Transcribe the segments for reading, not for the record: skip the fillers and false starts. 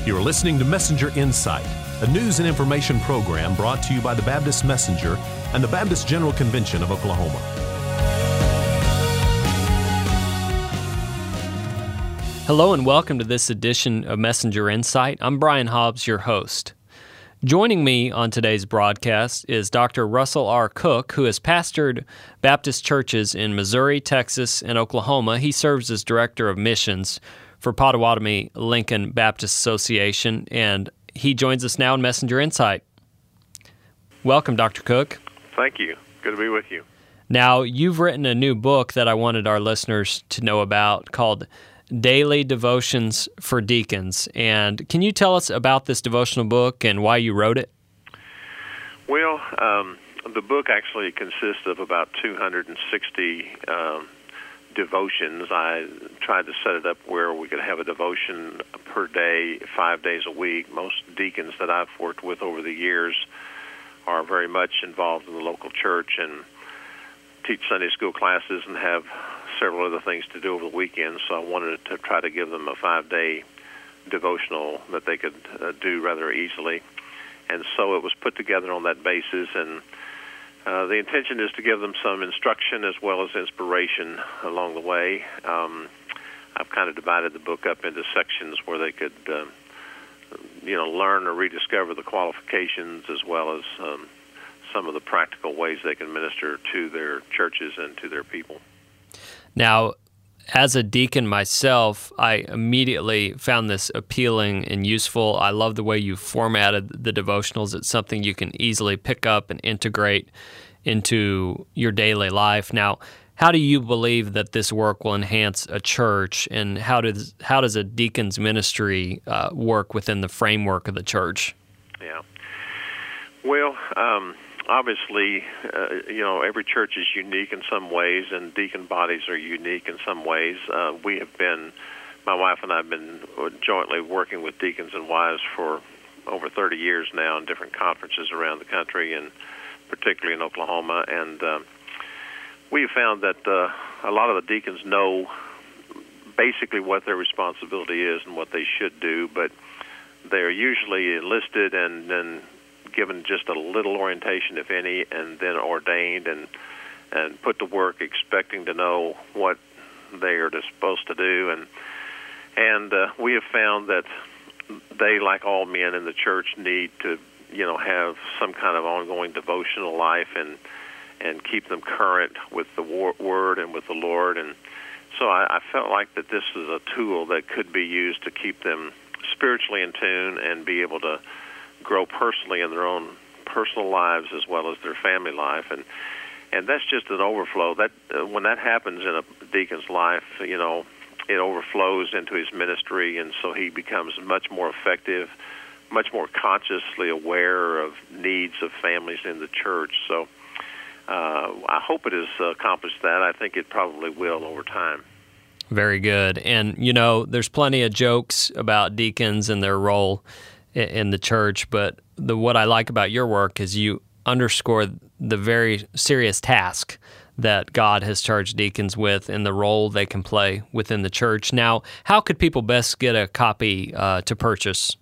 You are listening to Messenger Insight, a news and information program brought to you by the Baptist Messenger and the Baptist General Convention of Oklahoma. Hello and welcome to this edition of Messenger Insight. I'm Brian Hobbs, your host. Joining me on today's broadcast is Dr. Russell R. Cook, who has pastored Baptist churches in Missouri, Texas, and Oklahoma. He serves as Director of Missions for Pottawatomie Lincoln Baptist Association, and he joins us now in Messenger Insight. Welcome, Dr. Cook. Thank you. Good to be with you. Now, you've written a new book that I wanted our listeners to know about called Daily Devotions for Deacons. And can you tell us about this devotional book and why you wrote it? Well, the book actually consists of about 260 devotions. I tried to set it up where we could have a devotion per day, 5 days a week. Most deacons that I've worked with over the years are very much involved in the local church and teach Sunday school classes and have several other things to do over the weekend, so I wanted to try to give them a 5-day devotional that they could do rather easily. And so it was put together on that basis, and the intention is to give them some instruction as well as inspiration along the way. I've kind of divided the book up into sections where they could learn or rediscover the qualifications as well as some of the practical ways they can minister to their churches and to their people. Now, as a deacon myself, I immediately found this appealing and useful. I love the way you formatted the devotionals. It's something you can easily pick up and integrate into your daily life. Now, how do you believe that this work will enhance a church, and how does a deacon's ministry work within the framework of the church? Yeah. Well, obviously, every church is unique in some ways, and deacon bodies are unique in some ways. My wife and I have been jointly working with deacons and wives for over 30 years now in different conferences around the country, and particularly in Oklahoma. And we found that a lot of the deacons know basically what their responsibility is and what they should do, but they're usually enlisted and then given just a little orientation, if any, and then ordained and put to work expecting to know what they are supposed to do. And we have found that they, like all men in the church, need to have some kind of ongoing devotional life and keep them current with the Word and with the Lord. And so I felt like that this is a tool that could be used to keep them spiritually in tune and be able to grow personally in their own personal lives as well as their family life, and that's just an overflow. That when that happens in a deacon's life, it overflows into his ministry, and so he becomes much more effective, much more consciously aware of needs of families in the church. So I hope it has accomplished that. I think it probably will over time. Very good. And there's plenty of jokes about deacons and their role in the church, but what I like about your work is you underscore the very serious task that God has charged deacons with and the role they can play within the church. Now, how could people best get a copy to purchase?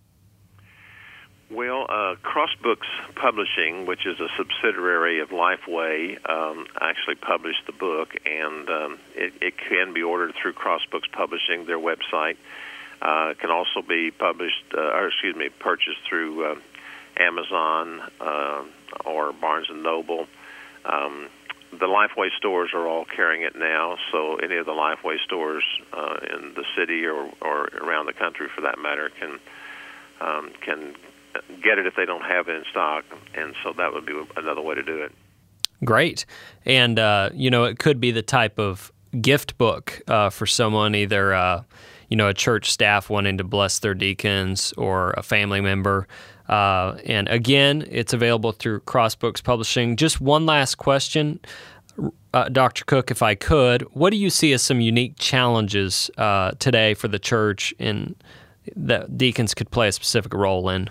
Well, Crossbooks Publishing, which is a subsidiary of Lifeway, actually published the book, and it can be ordered through Crossbooks Publishing, their website. It can also be purchased through Amazon or Barnes & Noble. The Lifeway stores are all carrying it now, so any of the Lifeway stores in the city or around the country, for that matter, can get it if they don't have it in stock, and so that would be another way to do it. Great. And, it could be the type of gift book for someone, either a church staff wanting to bless their deacons or a family member. And again, it's available through Crossbooks Publishing. Just one last question, Dr. Cook, if I could. What do you see as some unique challenges today for the church and that deacons could play a specific role in?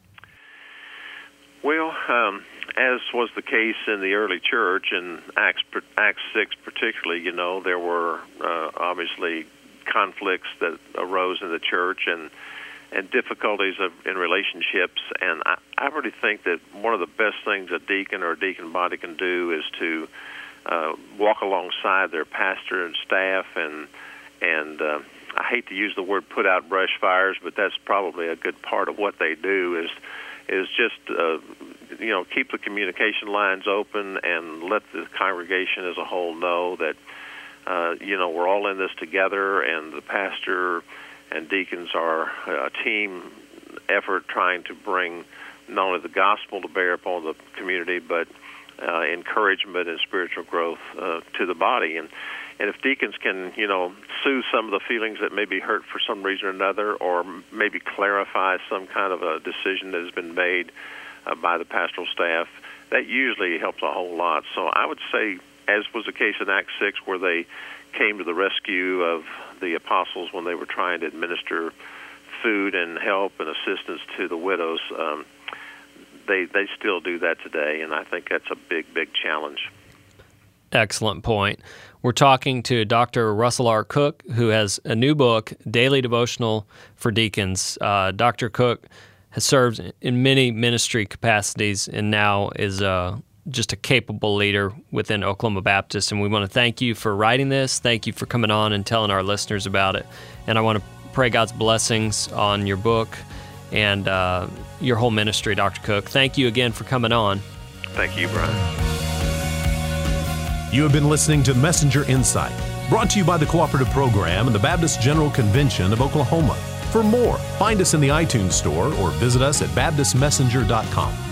Well, as was the case in the early church, in Acts 6 particularly, there were obviously conflicts that arose in the church, and difficulties in relationships. And I really think that one of the best things a deacon or a deacon body can do is to walk alongside their pastor and staff, and I hate to use the word put out brush fires, but that's probably a good part of what they do is just keep the communication lines open and let the congregation as a whole know that we're all in this together, and the pastor and deacons are a team effort trying to bring not only the gospel to bear upon the community, but encouragement and spiritual growth to the body. And if deacons can, soothe some of the feelings that may be hurt for some reason or another, or maybe clarify some kind of a decision that has been made by the pastoral staff, that usually helps a whole lot. So I would say, as was the case in Acts 6, where they came to the rescue of the apostles when they were trying to administer food and help and assistance to the widows, they still do that today, and I think that's a big, big challenge. Excellent point. We're talking to Dr. Russell R. Cook, who has a new book, Daily Devotional for Deacons. Dr. Cook has served in many ministry capacities and now is just a capable leader within Oklahoma Baptist, and we want to thank you for writing this. Thank you for coming on and telling our listeners about it. And I want to pray God's blessings on your book and your whole ministry, Dr. Cook. Thank you again for coming on. Thank you, Brian. You have been listening to Messenger Insight, brought to you by the Cooperative Program and the Baptist General Convention of Oklahoma. For more, find us in the iTunes Store or visit us at baptistmessenger.com.